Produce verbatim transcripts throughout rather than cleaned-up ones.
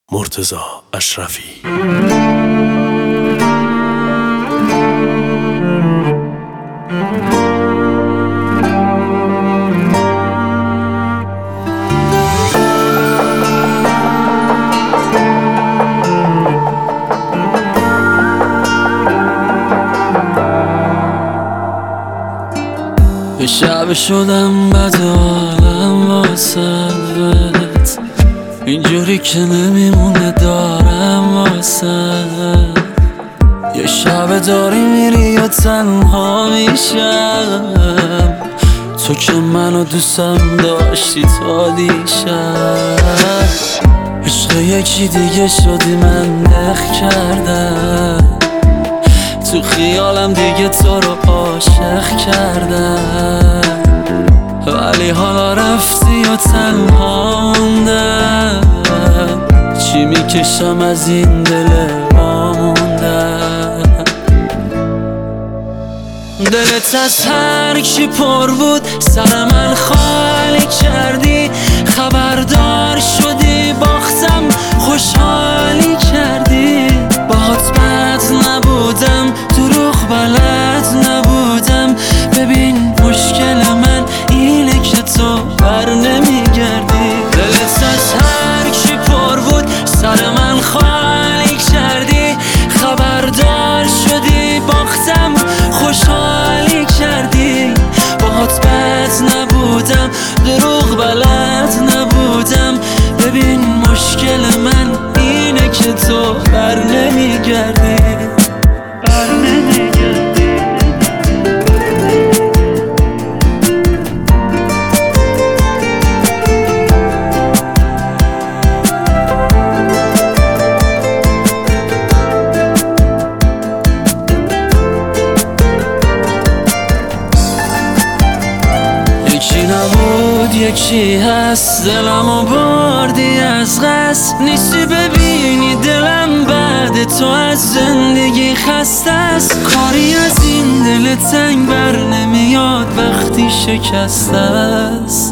مرتضی اشرفی. یه شب شدم بد حالم واسه اینجوری که نمیمونه دارم واسه یه شب داری میری یا تنها میشم، تو که منو دوستم داشتی تا دیشب. عشق یکی دیگه شدی من نخ کردم، تو خیالم دیگه تو رو عاشق کردم، ولی حالا رفتی و تنها موندم. چی میکشم از این دل ماندم؟ دلت از هر کی پر بود سر من خالی کردی، خبردار شدی باختم خوشحالی کردی. باهات بد نبودم دروغ بلد نبودم، ببین مشکل من اینه که تو بر نمیگردی. دلت از هر کی پر بود سر من خالی کردی، خبردار شدی باختم خوشحالی کردی. باهات بد نبودم دروغ بلد نبودم، ببین مشکل من اینه که تو بر نمیگردی بر نمیگردی. یکی نبود یکی هست، دلمو بردی از قصد، نیستی ببینی دلم بعد تو از زندگی خسته است. کاری از این دل تنگ بر نمیاد وقتی شکسته است.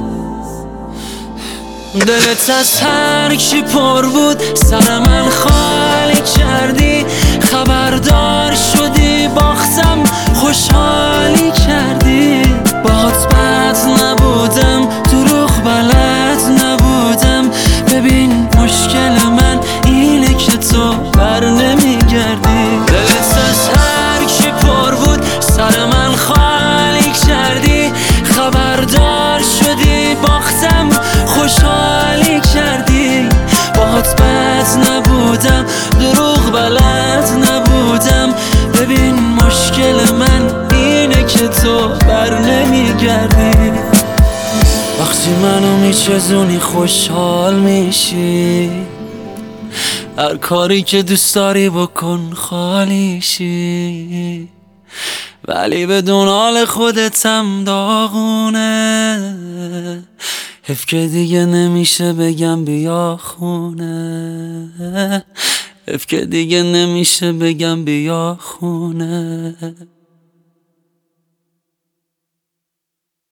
دلت از هر کی پر بود سر من خالی کردی، خبردار شدی باختم خوشحالی کردی. باهات بد نبودم دروغ بلد نبودم، ببین مشکل من اینه که تو بر نمیگردی. دلت از هر کی پر بود سر من خالی کردی، خبردار شدی باختم خوشحالی کردی. باهات بد نبودم دروغ بلد نبودم، ببین مشکل من اینه که تو بر نمیگردی. وقتی منو میچزونی خوشحال میشی، هر کاری که دوست داری بکن خالیشی، ولی بدون حال خودتم داغونه. حیف که دیگه نمیشه بگم بیا خونه، حیف که دیگه نمیشه بگم بیا خونه.